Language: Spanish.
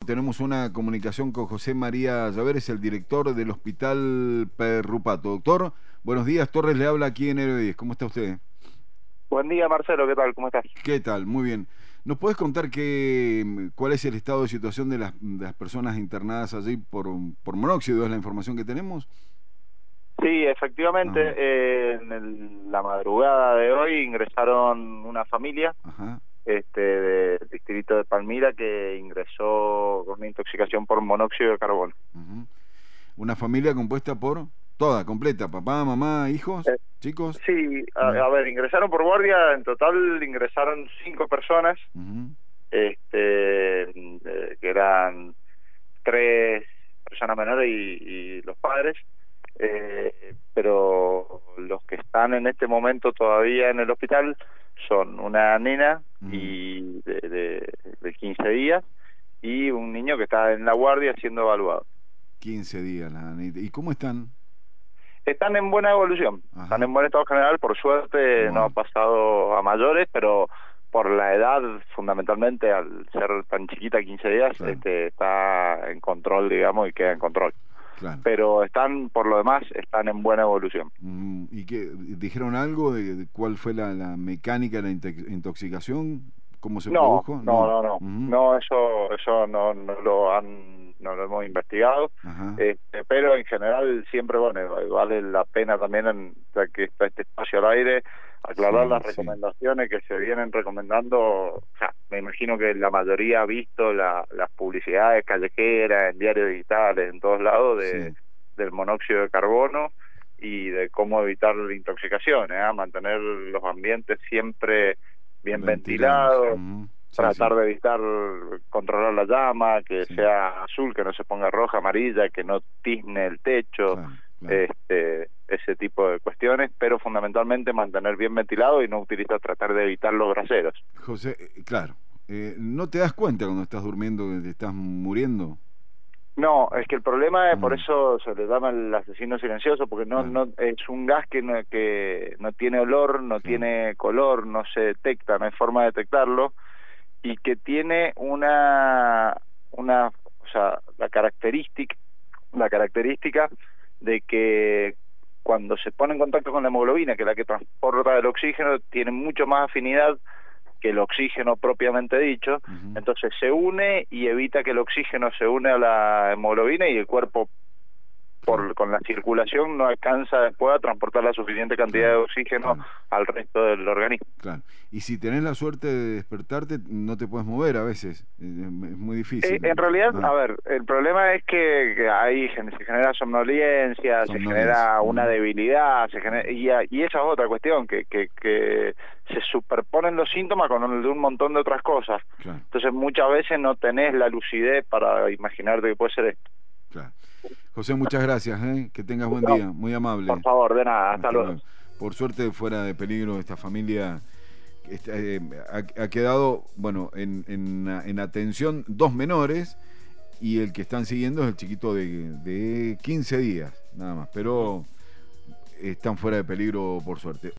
tenemos una comunicación con José María Llaveres, el director del Hospital Perrupato. Doctor, buenos días. Torres le habla aquí en Héroe 10. ¿Cómo está usted? Buen día, Marcelo, ¿qué tal? ¿Cómo estás? ¿Qué tal? Muy bien. ¿Nos puedes contar cuál es el estado de situación de las personas internadas allí por monóxido? ¿Es la información que tenemos? Sí, efectivamente, Ajá. la madrugada de hoy ingresaron una familia Ajá. del distrito de Palmira que ingresó con una intoxicación por monóxido de carbono. Ujú. Una familia compuesta por toda, completa, papá, mamá, hijos, Eh, chicos. sí, Mm. a ver, ingresaron por guardia, en total ingresaron 5 personas, Ujú. que eran 3 personas menores y los padres. Pero los que están en este momento todavía en el hospital son una nena Mm. y de 15 días y un niño que está en la guardia siendo evaluado. 15 días, la Anita. ¿Y cómo están? Están en buena evolución, están Ajá. en buen estado general, por suerte no ha Bueno. pasado a mayores, pero por la edad, fundamentalmente, al ser tan chiquita, 15 días, Claro, está en control, digamos, y queda en control. claro. Pero están, por lo demás, están en buena evolución. ¿Y qué dijeron algo de cuál fue la mecánica de la intoxicación? ¿Cómo se No, produjo? no, No. no, no, Ujú. no, eso no lo hemos investigado, Ajá. pero en general siempre, bueno, vale la pena también, ya que está este espacio al aire, aclarar Sí, las sí, recomendaciones que se vienen recomendando. O sea, me imagino que la mayoría ha visto las publicidades callejeras, en diarios digitales, en todos lados, sí. del monóxido de carbono y de cómo evitar intoxicaciones, mantener los ambientes siempre bien Ventilados. ventilados, Ujú. Sí, sí, tratar de evitar controlar la llama, que sí. sea azul, que no se ponga roja, amarilla, que no tizne el techo, Claro, claro. ese tipo de cuestiones, pero fundamentalmente mantener bien ventilado y no utilizar, tratar de evitar los braseros. José, claro. ¿No te das cuenta cuando estás durmiendo que te estás muriendo? No, es que el problema es, por Mm. eso se le llama el asesino silencioso, porque Claro, no es un gas que no tiene olor, no claro. tiene color, no se detecta, no hay forma de detectarlo, y que tiene o sea, la característica de que cuando se pone en contacto con la hemoglobina, que es la que transporta el oxígeno, tiene mucho más afinidad que el oxígeno propiamente dicho, Ujú. entonces se une y evita que el oxígeno se une a la hemoglobina y el cuerpo Claro, con la circulación no alcanza después a transportar la suficiente cantidad de claro, oxígeno claro. al resto del organismo. Claro. Y si tenés la suerte de despertarte, no te puedes mover a veces. Es muy difícil. En realidad, Ah, a ver, el problema es que ahí se genera somnolencia, se somnolencia. genera una Ujú. debilidad, Claro, y esa es otra cuestión, que se superponen los síntomas con un montón de otras cosas. claro, Entonces muchas veces no tenés la lucidez para imaginarte que puede ser esto. claro. José, muchas gracias, ¿eh? Que tengas buen No, día. Muy por amable. favor, de nada, hasta Hasta luego. luego. Por suerte, fuera de peligro, esta familia ha quedado, bueno, en atención dos menores y el que están siguiendo es el chiquito de 15 días, nada más. Pero están fuera de peligro, por suerte.